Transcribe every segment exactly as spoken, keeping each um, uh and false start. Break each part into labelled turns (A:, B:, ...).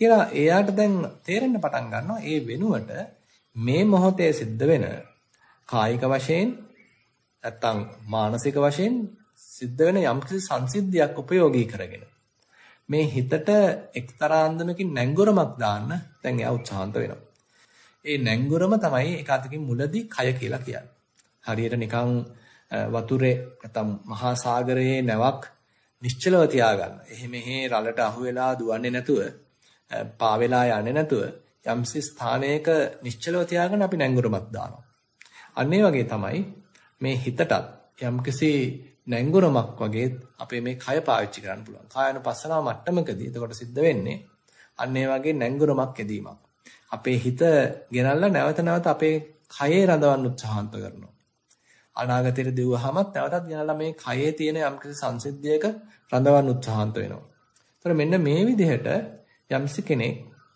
A: කියලා එයාට දැන් තේරෙන්න පටන් ගන්නවා ඒ වෙනුවට මේ මොහොතේ සිද්ධ වෙන කායික වශයෙන් නැත්තම් මානසික වශයෙන් සිද්ධ වෙන යම්කිසි සංසිද්ධියක් උපයෝගී කරගෙන මේ හිතට එක්තරා අන්දමකින් නැංගුරමක් දාන්න දැන් එයා උත්සාහන්ත වෙනවා. ඒ නැංගුරම තමයි ඒක අතකින් මුලදී කය කියලා කියන්නේ. හරියට නිකන් වතුරේ නැත්තම් මහා සාගරයේ නැවක් නිශ්චලව තියාගන්න. එහෙ මෙහෙ රළට අහු වෙලා දුවන්නේ නැතුව, පා වෙලා යන්නේ නැතුව යම්සි ස්ථානයක නිශ්චලව තියාගෙන අපි නැංගුරමක් දානවා. අන්න ඒ වගේ තමයි මේ හිතටත් යම්කිසි නැංගුරමක් වගේ අපේ මේ කය පාවිච්චි කරන්න පුළුවන්. කායනුපස්සනාව මට්ටමකදී එතකොට සිද්ධ වෙන්නේ අන්න ඒ වගේ නැංගුරමක් ඇදීමක්. අපේ හිත ගෙනල්ලා නැවත නැවත අපේ කයේ රඳවන්න උත්සාහන්ත කරනවා. අනාගතයට දිවුවහමත් නැවතත් ගෙනල්ලා මේ කයේ තියෙන යම්කිසි සංසිද්ධියක රඳවන්න උත්සාහන්ත වෙනවා. ඒතර මෙන්න මේ විදිහට යම්සි කෙනෙක්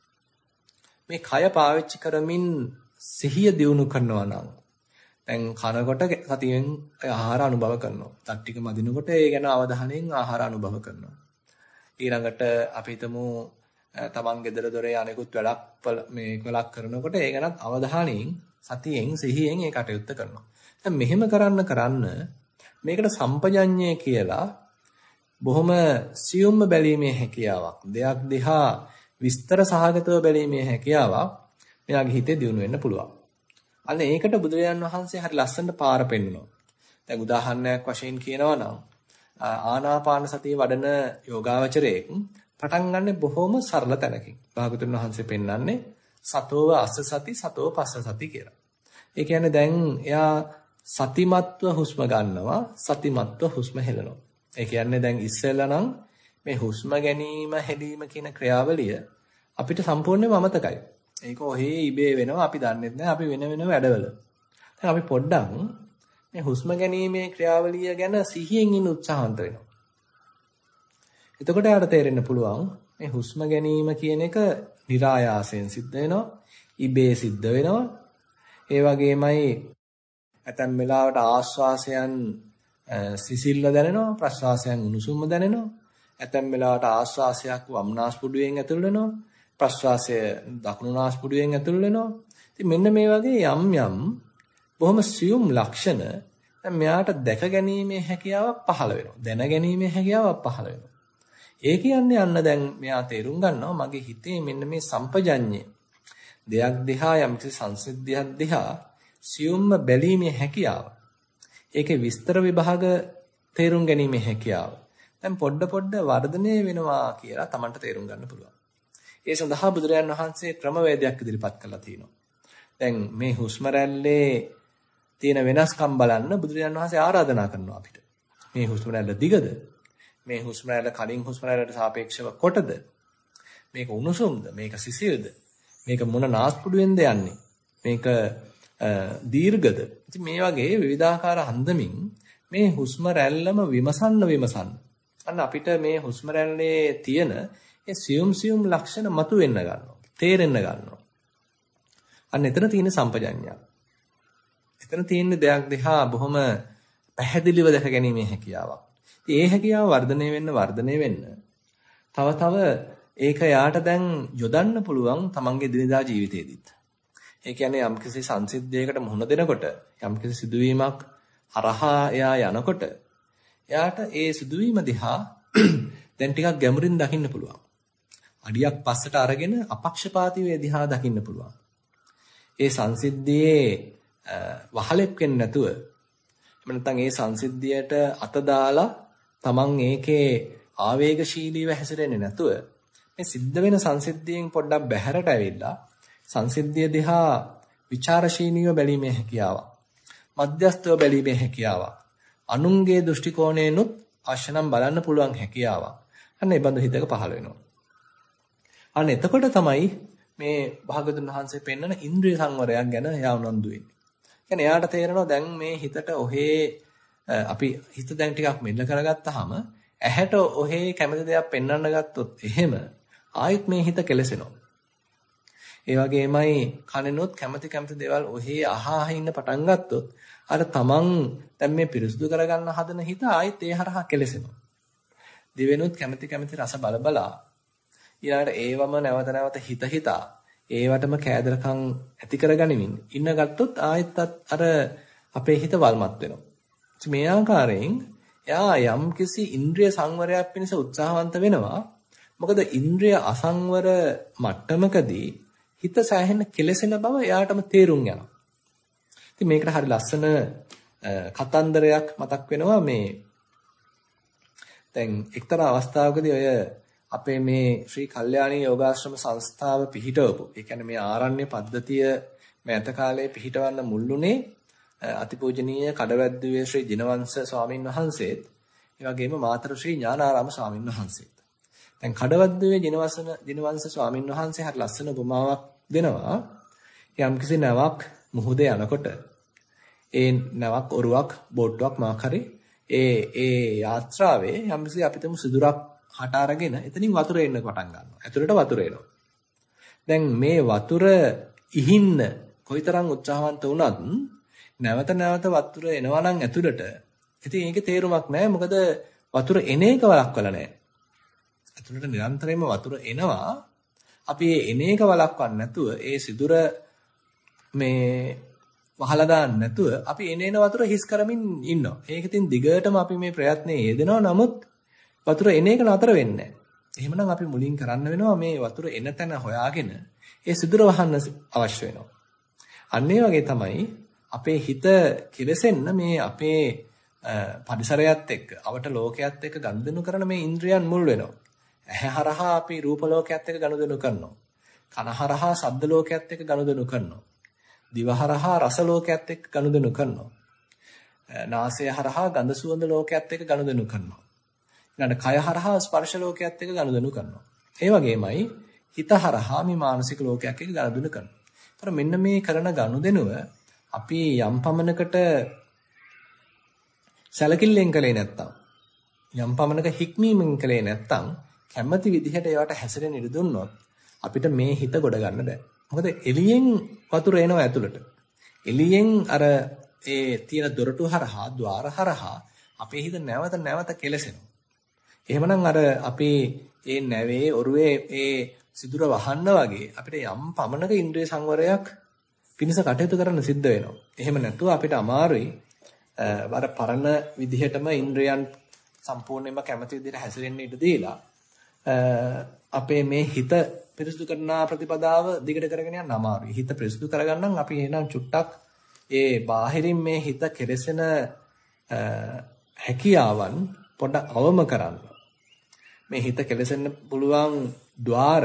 A: මේ කය පාවිච්චි කරමින් සිහිය දියුණු කරනවා නම් දැන් කනකොට සතියෙන් ආහාර අනුභව කරනවා. තත් ටික මදිනකොට ඒ ගැන අවධානයෙන් ආහාර අනුභව කරනවා. ඊළඟට අපි හිතමු තමන් ගෙදර දොරේ අනෙකුත් වැඩක් මේ කොලක් කරනකොට ඒ ගැනත් අවධානයෙන් සතියෙන් සිහියෙන් ඒ කටයුත්ත කරනවා. දැන් මෙහෙම කරන්න කරන්න මේකට සම්පජඤ්ඤය කියලා බොහොම සියුම්ම බැලීමේ හැකියාවක්, දෙයක් දිහා විස්තර සහගතව බැලීමේ හැකියාවක් මෙයාගේ හිතේ දියුණු වෙන්න පුළුවන්. අන්න ඒකට බුදුරජාන් වහන්සේ හරි ලස්සනට පාර පෙන්නනවා. දැන් උදාහරණයක් වශයෙන් කියනවා නම් ආනාපාන සතිය වඩන යෝගාවචරයෙක් පටන් ගන්න බොහොම සරල තැනකින්. භාගතුන් වහන්සේ පෙන්වන්නේ සතෝව අස්ස සති සතෝ පස්ස සති කියලා. ඒ කියන්නේ දැන් එයා සතිමත්ව හුස්ම ගන්නවා, සතිමත්ව හුස්ම හෙලනවා. ඒ කියන්නේ දැන් ඉස්සෙල්ලා නම් මේ හුස්ම ගැනීම හෙලීම කියන ක්‍රියාවලිය අපිට සම්පූර්ණයෙන්ම අමතකයි. ඒක ඔහේ ඉබේ වෙනවා අපි දන්නේ නැහැ අපි වෙන වෙන වැඩවල. දැන් අපි පොඩ්ඩක් මේ හුස්ම ගැනීමේ ක්‍රියාවලිය ගැන සිහියෙන් ඉන්න උත්සාහන්ත වෙනවා. එතකොට යාට තේරෙන්න පුළුවන් මේ හුස්ම ගැනීම කියන එක નિરાයාසයෙන් සිද්ධ වෙනවා, ඉබේ සිද්ධ වෙනවා. ඒ වගේමයි ඇතැම් වෙලාවට ආශ්වාසයන් සිසිල්ව දැනෙනවා, ප්‍රශ්වාසයන් උණුසුම්ව දැනෙනවා. ඇතැම් වෙලාවට ආශ්වාසයක් වම් නාස්පුඩුවෙන් ඇතුල් වෙනවා, ප්‍රශ්වාසය දකුණු නාස්පුඩුවෙන් ඇතුල් වෙනවා. ඉතින් මෙන්න මේ වගේ යම් යම් බොහොම සියුම් ලක්ෂණ දැන් මෙයාට දැක ගැනීමේ හැකියාවක් පහළ වෙනවා. දැන ගැනීමේ හැකියාවක් පහළ වෙනවා. ඒ කියන්නේ අන්න දැන් මෙයා තේරුම් ගන්නවා මගේ හිතේ මෙන්න මේ සම්පජඤ්ඤය. දෙයක් දිහා යම්කිසි සංසිද්ධියක් දිහා සියුම්ම බැලීමේ හැකියාව. ඒකේ විස්තර විභාග තේරුම් ගැනීමේ හැකියාව. දැන් පොඩ පොඩ වර්ධනය වෙනවා කියලා Tamanට තේරුම් ගන්න පුළුවන්. ඒ සඳහා බුදුරජාණන් වහන්සේ ක්‍රමවේදයක් ඉදිරිපත් කළා තියෙනවා. දැන් මේ හුස්ම රැල්ලේ තියෙන වෙනස්කම් බලන්න බුදුරජාණන් වහන්සේ ආරාධනා කරනවා අපිට. මේ හුස්ම රැල්ල දිගද? මේ හුස්ම රැල්ල කලින් හුස්ම රැල්ලට සාපේක්ෂව කොටද? මේක උණුසුම්ද? මේක සිසිල්ද? මේක මොන නාස්පුඩුවෙන්ද යන්නේ? මේක දීර්ඝද? ඉතින් මේ වගේ විවිධාකාර හන්දමින් මේ හුස්ම රැල්ලම විමසන්න විමසන්න. අන්න අපිට මේ හුස්ම රැල්ලේ තියෙන ඒ සියුම් සියුම් ලක්ෂණ මතුවෙන්න ගන්නවා. තේරෙන්න ගන්නවා. අන්න එතන තියෙන සම්පජඤ්ඤය. එතන තියෙන දෙයක් දිහා බොහොම පැහැදිලිව දැක ගැනීමේ හැකියාවක්. ඉතින් ඒ හැකියාව වර්ධනය වෙන්න වර්ධනය වෙන්න තව තව ඒක යාට දැන් යොදන්න පුළුවන් තමන්ගේ දිනදා ජීවිතේදීත්. ඒ කියන්නේ යම්කිසි සංසිද්ධියකට මුහුණ දෙනකොට යම්කිසි සිදුවීමක් හරහා එයා යනකොට එයාට ඒ සිදුවීම දිහා දැන් ටිකක් ගැඹුරින් දකින්න පුළුවන්. අඩියක් පස්සට අරගෙන අපක්ෂපාතීව ඒ දිහා දකින්න පුළුවන්. ඒ සංසිද්ධියේ වහලෙක් වෙන්නේ නැතුව එහෙම නැත්නම් ඒ සංසිද්ධියට අත දාලා තමන් ඒකේ ආවේගශීලීව හැසිරෙන්නේ නැතුව මේ සිද්ධ වෙන සංසිද්ධියෙන් පොඩ්ඩක් බැහැරට ඇවිල්ලා සංසිද්ධිය දිහා ਵਿਚාරශීලීව බැලීමේ හැකියාව, මධ්‍යස්තව බැලීමේ හැකියාව, අනුන්ගේ දෘෂ්ටි කෝණයෙන්ුත් අවශ්‍යනම් බලන්න පුළුවන් හැකියාව. අන්න ඒ බඳු හිතක පහළ වෙනවා. අන්න එතකොට තමයි මේ භාගතුන් වහන්සේ පෙන්වන ඉන්ද්‍රිය සංවරයක් ගැන එයා උනන්දු වෙන්නේ. කියන්නේ එයාට තේරෙනවා දැන් මේ හිතට ඔහේ අපි හිත දැන් ටිකක් මෙල්ල කරගත්තාම ඇහැට ඔහේ කැමති දෙයක් පෙන්වන්න ගත්තොත් එහෙම ආයෙත් මේ හිත කෙලසෙනවා. ඒ වගේමයි කනෙනොත් කැමති කැමති දේවල් ඔහේ අහා ඉන්න පටන් ගත්තොත් අර තමන් දැන් මේ පිරිසුදු කරගන්න හදන හිත ආයෙත් ඒ හරහා කෙලසෙනවා. දිවෙනුත් කැමති කැමති රස බල බලා ඊළඟට ඒවම නැවත නැවත හිත හිතා ඒවටම කෑදරකම් ඇති කරගනිමින් ඉන්න ගත්තොත් ආයෙත් අර අපේ හිත වල්මත් වෙනවා. මේ ආකාරයෙන් එයා යම්කිසි ඉන්ද්‍රිය සංවරයක් පිණිස උත්සාහවන්ත වෙනවා. මොකද ඉන්ද්‍රිය අසංවර මට්ටමකදී හිත සෑහෙන කෙලසෙන බව එයාටම තේරුම් යනවා. ඉතින් මේකට හරි ලස්සන කතන්දරයක් මතක් වෙනවා මේ දැන් එක්තරා අවස්ථාවකදී ඔය අපේ මේ ශ්‍රී කල්යාණී යෝගාශ්‍රම සංස්ථාව පිහිටවපු. ඒ කියන්නේ මේ ආරණ්‍ය පද්ධතිය මෑත කාලේ පිහිටවන්න මුල්ුණේ අතිපූජනීය කඩවැද්දුවේ ශ්‍රී ජිනවංශ ස්වාමින් වහන්සේත් ඒ වගේම මාතර ශ්‍රී ඥානාරාම ස්වාමින් වහන්සේත්. දැන් කඩවැද්දුවේ ජිනවංශ ජිනවංශ ස්වාමින් වහන්සේ හරි ලස්සන උපමාවක් දෙනවා. යම්කිසි නැවක් මුහුදේ යනකොට ඒ නැවක් ඔරුවක් බෝට්ටුවක් මාක් හරි ඒ ඒ යාත්‍රාවේ යම්කිසි අපිටම සිදුරක් හට අරගෙන එතනින් වතුර එන්න පටන් ගන්නවා. ඇතුළට වතුර එනවා. දැන් මේ වතුර ඉහින්න කොයිතරම් උත්සාහවන්ත වුණත් නැවත නැවත වතුර එනවා නම් ඇතුළට ඉතින් ඒකේ තේරුමක් නැහැ. මොකද වතුර එන එක වළක්වලා නැහැ. ඇතුළට නිරන්තරයෙන්ම වතුර එනවා. අපි ඒ එන එක වළක්වන්න නැතුව ඒ සිදුර මේ වහලා දාන්න නැතුව අපි එන එන වතුර හිස් කරමින් ඉන්නවා. ඒක ඉතින් දිගටම අපි මේ ප්‍රයත්නයේ යෙදෙනවා. නමුත් වතුර එන එක නතර වෙන්නේ නැහැ. එහෙමනම් අපි මුලින් කරන්න වෙනවා මේ වතුර එන තැන හොයාගෙන ඒ සිදුර වහන්න අවශ්‍ය වෙනවා. අන්න ඒ වගේ තමයි අපේ හිත කෙලෙසෙන්න මේ අපේ පරිසරයත් එක්ක අවට ලෝකයේත් එක්ක ගනුදෙනු කරන මේ ඉන්ද්‍රියන් මුල් වෙනවා. ඇහැ හරහා අපි රූප ලෝකයේත් එක්ක ගනුදෙනු කරනවා. කන හරහා ශබ්ද ලෝකයේත් එක්ක ගනුදෙනු කරනවා. දිව හරහා රස ලෝකයේත් එක්ක ගනුදෙනු කරනවා. නාසය හරහා ගඳ සුවඳ ලෝකයේත් එක්ක ගනුදෙනු කරනවා. ඊළඟ කය හරහා ස්පර්ශ ලෝකයේත් එක්ක ගනුදෙනු කරනවා. ඒ වගේමයි හිත හරහා මේ මානසික ලෝකයක් එක්ක ගනුදෙනු කරනවා. ඒතර මෙන්න මේ කරන ගනුදෙනුව අපි යම් පමණකට සැලකිල්ලෙන් කලේ නැත්තම් යම් පමණක හික්මීමෙන් කලේ නැත්තම් කැමැති විදිහට ඒවට හැසිරෙන්න ඉඩ දුන්නොත් අපිට මේ හිත ගොඩ ගන්න බෑ. මොකද එළියෙන් වතුර එනවා ඇතුළට. එළියෙන් අර ඒ තියෙන දොරටු හරහා, ద్వාර හරහා අපේ හිත නැවත නැවත කෙලසෙනවා. එහෙමනම් අර අපේ ඒ නැවේ ඔරුවේ ඒ සිදුර වහන්න වගේ අපිට යම් පමණක ඉන්ද්‍රිය සංවරයක් පිණිස කටයුතු කරන්න සිද්ධ වෙනවා. එහෙම නැතුව අපිට අමාරුයි අර පරණ විදිහටම ඉන්ද්‍රයන් සම්පූර්ණයෙන්ම කැමති විදිහට හැසිරෙන්න ඉඩ දීලා අපේ මේ හිත පිරිසුදු කරන ප්‍රතිපදාව දිගට කරගෙන යන්න අමාරුයි. හිත පිරිසුදු කරගන්නම් අපි එහෙනම් චුට්ටක් ඒ බාහිරින් මේ හිත කෙලෙසෙන හැකියාවන් පොඩ්ඩක් අවම කරන්න. මේ හිත කෙලෙසෙන්න පුළුවන් ద్వාර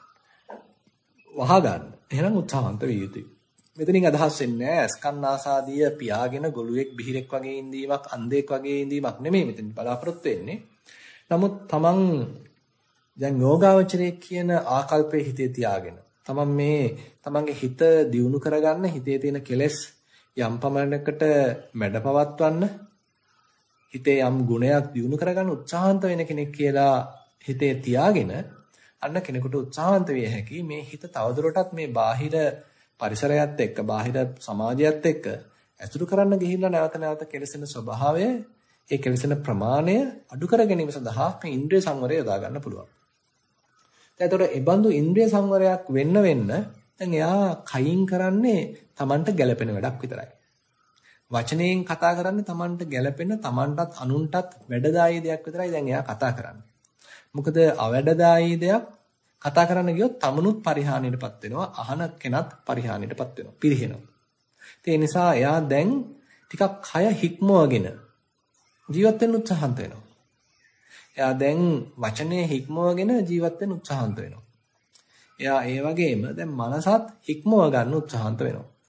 A: වහගන්න. එහෙනම් උත්සාහන්ත විය යුතුයි. මෙතනින් අදහස් වෙන්නේ අස්කන්නාසාදිය පියාගෙන ගොළුෙක් බිහිරෙක් වගේ ඉඳීමක් අන්ධෙක් වගේ ඉඳීමක් නෙමෙයි මෙතන බලාපොරොත්තු වෙන්නේ. නමුත් තමන් දැන් යෝගාවචරයේ කියන ආකල්පයේ හිතේ තියාගෙන තමන් මේ තමන්ගේ හිත දියුණු කරගන්න හිතේ තියෙන කෙලෙස් යම් පමණකට මැඩපවත්වන්න හිතේ යම් ගුණයක් දියුණු කරගන්න උත්සාහන්ත වෙන කෙනෙක් කියලා හිතේ තියාගෙන අන්න කෙනෙකුට උත්සාහන්ත විය හැකි මේ හිත තවදුරටත් මේ බාහිර පරිසරයත් එක්ක බාහිර සමාජයත් එක්ක ඇසුරු කරන්න ගිහිල්ලා නැවත නැවත කෙලසෙන ස්වභාවය ඒ කෙලසෙන ප්‍රමාණය අඩු කර ගැනීම සඳහා මේ ඉන්ද්‍රිය සංවරය යොදා ගන්න පුළුවන්. එතකොට ඒ බඳු ඉන්ද්‍රිය සංවරයක් වෙන්න වෙන්න දැන් එයා කයින් කරන්නේ Tamanට ගැළපෙන වැඩක් විතරයි. වචනයෙන් කතා කරන්නේ Tamanට ගැළපෙන Tamanටත් අනුන්ටත් වැඩදායී දෙයක් විතරයි දැන් එයා කතා කරන්නේ. මොකද අවැඩදායී දෙයක් කතා කරන්න ගියොත් තමනුත් පරිහානියටපත් වෙනවා අහන කෙනත් පරිහානියටපත් වෙනවා පිරිහෙනවා. ඒ නිසා එයා දැන් ටිකක් කය හික්මවගෙන ජීවත් වෙන්න උත්සාහන්ත වෙනවා. එයා දැන් වචනේ හික්මවගෙන ජීවත් වෙන්න උත්සාහන්ත වෙනවා. එයා ඒ වගේම දැන් මනසත් හික්මව ගන්න උත්සාහන්ත වෙනවා.